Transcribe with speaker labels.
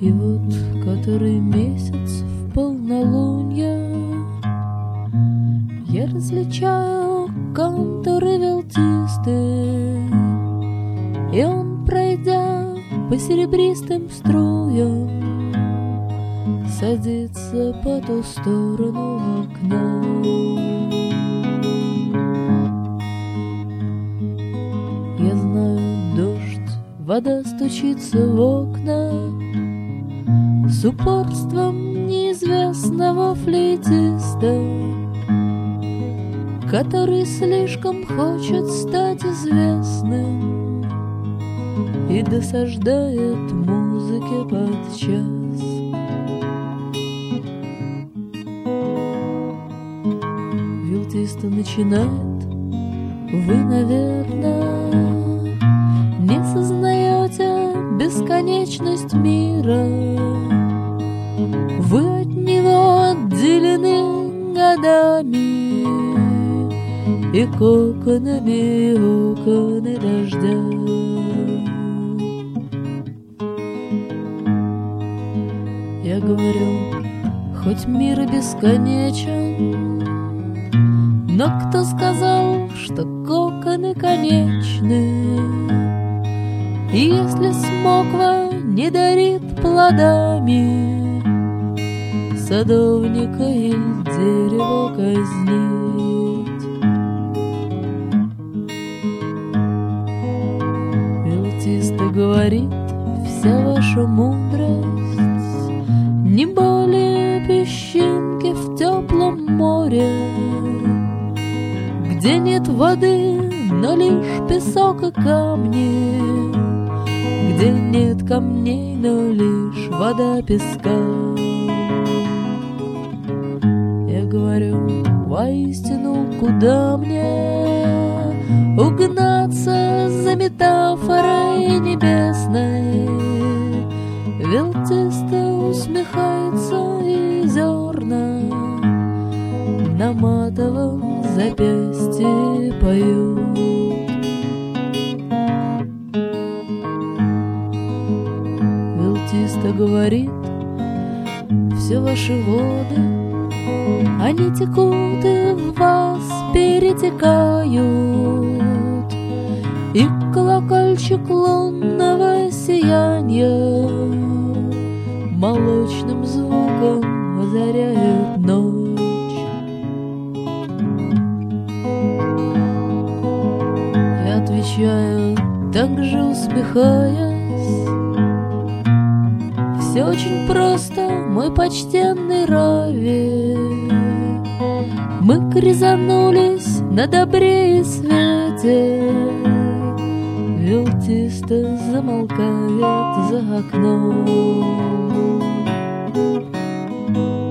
Speaker 1: И вот который месяц в полнолунье я различаю контуры велтисты, и он, пройдя по серебристым струям, садится по ту сторону окна. Я знаю, дождь, вода стучится в окна с упорством неизвестного флейтиста, который слишком хочет стать известным и досаждает музыке подчас. Вилтиста начинает: вы, наверное, не сознаете бесконечность мира. Вы от него отделены годами и коконами окон и дождя. Я говорю, хоть мир и бесконечен, но кто сказал, что коконы конечны? И если смоква не дарит плодами, садовника или дерево казнить. Велтиста говорит, вся ваша мудрость не более песчинки в теплом море, где нет воды, но лишь песок и камни, где нет камней, но лишь вода песка. Я говорю, воистину, куда мне угнаться за метафорой небесной? Велтиста усмехается, и зерна на матовом запястье поют. Велтиста говорит, все ваши воды, они текут и в вас перетекают, и колокольчик лунного сияния молочным звуком озаряет ночь. Я отвечаю, также усмехаясь, все очень просто, мой почтенный Рави. Мы кризанулись на добре и свете. Велтиста замолкает за окном.